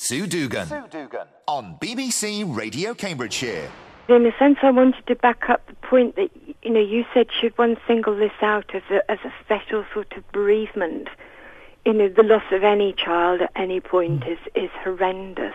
Sue Dugan on BBC Radio Cambridgeshire. In a sense, I wanted to back up the point that, you said should one single this out as a special sort of bereavement. The loss of any child at any point is horrendous.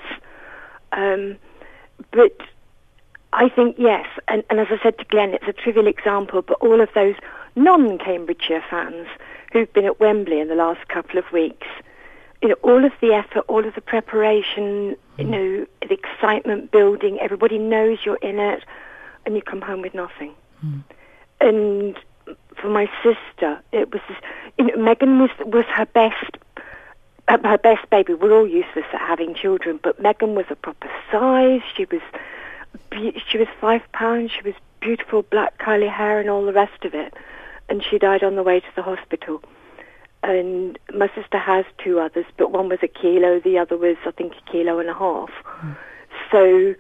But I think, yes, and as I said to Glenn, it's a trivial example, but all of those non-Cambridgeshire fans who've been at Wembley in the last couple of weeks, all of the effort, all of the preparation, the excitement building, everybody knows you're in it, and you come home with nothing. And for my sister, it was Meghan was her best baby. We're all useless at having children, but Meghan was a proper size. She was 5 pounds. She was beautiful, black curly hair and all the rest of it. And she died on the way to the hospital. And my sister has 2 others, but one was 1 kilo, the other was, I think, 1.5 kilos. So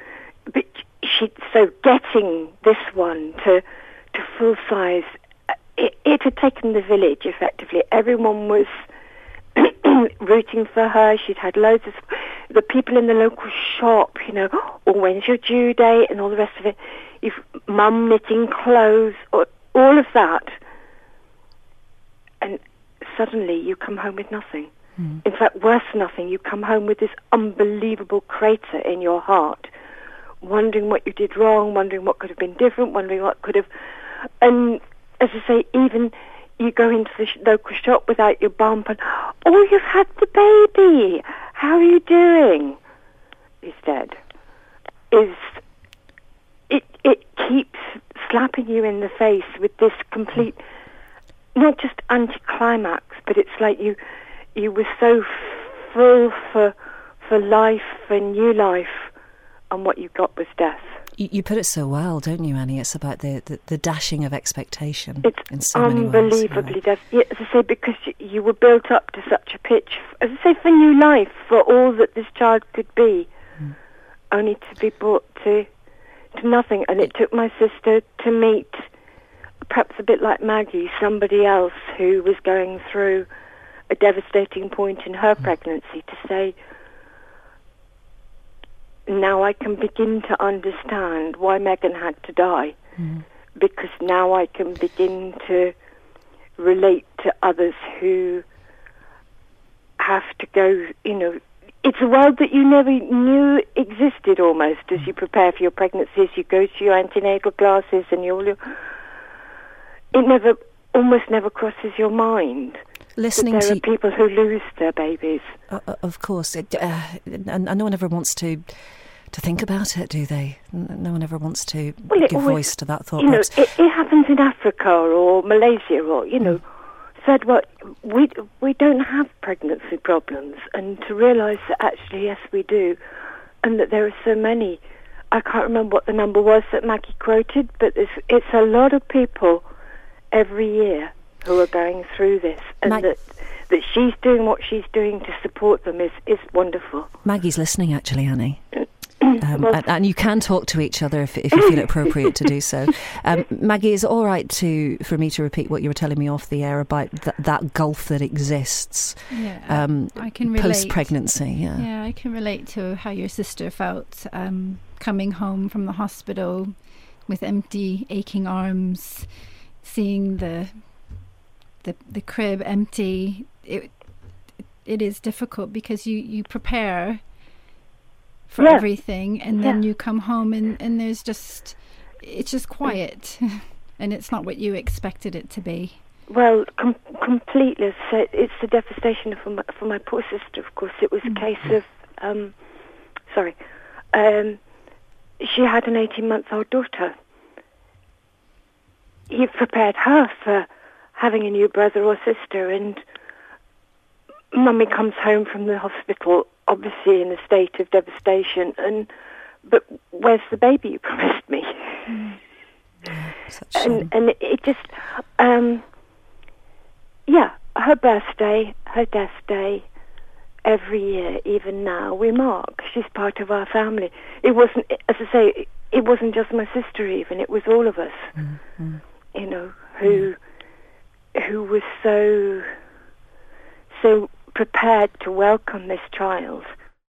getting this one to full size, it had taken the village, effectively. Everyone was rooting for her. She'd had loads of the people in the local shop, when's your due date and all the rest of it. Mum knitting clothes, all of that. And suddenly you come home with nothing. In fact, worse than nothing, you come home with this unbelievable crater in your heart, wondering what you did wrong, wondering what could have been different, wondering what could have... And as I say, even you go into the local shop without your bump and, you've had the baby, how are you doing? He's dead. It keeps slapping you in the face with this complete, not just anticlimax, but it's like you were so full for life and new life, and what you got was death. You put it so well, don't you, Annie? It's about the dashing of expectation. It's in so many ways. Unbelievably death. Yeah, as I say, because you were built up to such a pitch, as I say, for new life, for all that this child could be, only to be brought to nothing. And it took my sister to meet, perhaps a bit like Maggie, somebody else who was going through a devastating point in her pregnancy, to say, now I can begin to understand why Meghan had to die, because now I can begin to relate to others who have to go, it's a world that you never knew existed almost as you prepare for your pregnancies, you go to your antenatal classes and it almost never crosses your mind. Listening there are people who lose their babies. Of course. And no one ever wants to think about it, do they? No one ever wants to give voice to that thought. It happens in Africa or Malaysia or, said, well, we don't have pregnancy problems. And to realise that actually, yes, we do. And that there are so many. I can't remember what the number was that Maggie quoted, but it's a lot of people every year who are going through this, and that she's doing what she's doing to support them is wonderful. Maggie's listening, actually, Annie. And you can talk to each other if you feel it appropriate to do so. Maggie, is it all right for me to repeat what you were telling me off the air about that gulf that exists I can relate. Post-pregnancy? Yeah, I can relate to how your sister felt coming home from the hospital with empty, aching arms, seeing the crib empty. It is difficult because you prepare for everything, and then you come home and it's just quiet, and it's not what you expected it to be. Well, completely. So it's the devastation for my poor sister. Of course, it was a case of she had an 18-month-old daughter. He prepared her for having a new brother or sister, and Mummy comes home from the hospital, obviously in a state of devastation, but where's the baby you promised me? And it just, her birthday, her death day, every year, even now, we mark. She's part of our family. It wasn't, as I say, it wasn't just my sister even, it was all of us, who was so prepared to welcome this child